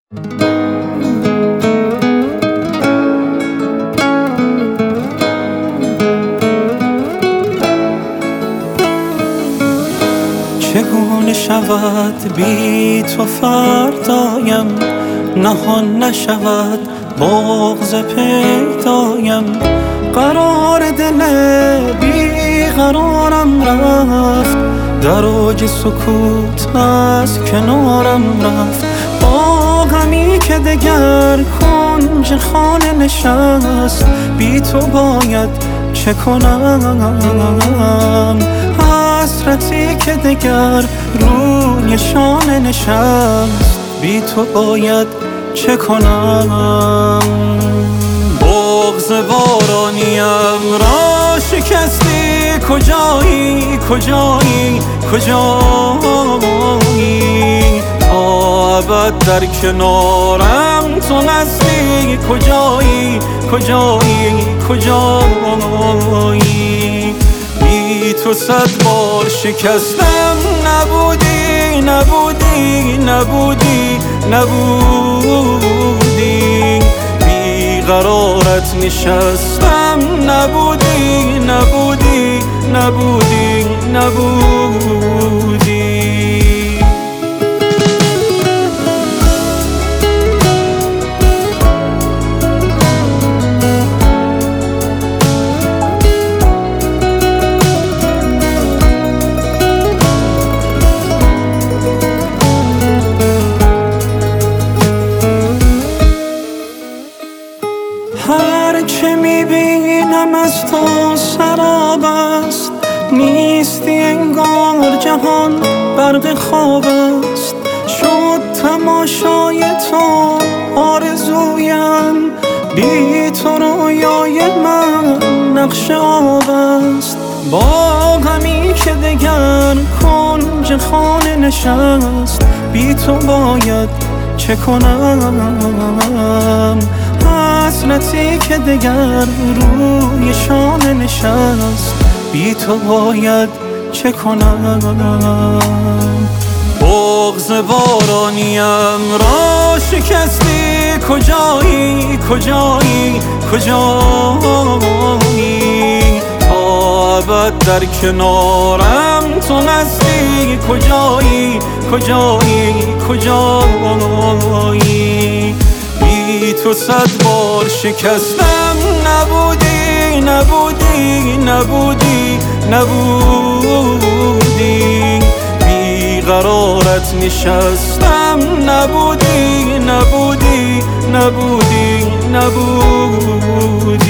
چگونه شود بی تو فردایم، نهان نشود بغض پیدایم. قرار دل بی قرارم رفت، در اوج سکوت از کنارم رفت. با غمی که دگر کنج خانه نشست، بی تو باید چه کنم؟ حسرتی که دگر روی شانه نشست، بی تو باید چه کنم؟ بغض بارانیم را شکستی، کجایی کجایی کجایی؟ تا ابد در کنارم تو هستی، کجایی کجایی کجایی؟ بی تو 100 بار شکستم، نبودی نبودی نبودی نبودی. بی قرارت نشستم، نبودی نبودی نبودی نبودی. هر چه میبینم از تو سراب است، نیستی انگار جهان برق خواب است. شد تماشای تو آرزویم، بی تو رویای من نقش آب است. با غمی که دگر کنج خانه نشست، بی تو باید چه کنم؟ حسرتی که دگر روی شانه نشست، بی تو باید چه کنم؟ بغض بارانیم را شکستی، کجایی کجایی کجایی؟ تا ابد در کنارم تو هستی، کجایی کجایی کجایی؟ بی تو 100 بار شکستم، نبودی نبودی نبودی نبودی. بی قرارت نشستم، نبودی نبودی نبودی نبودی.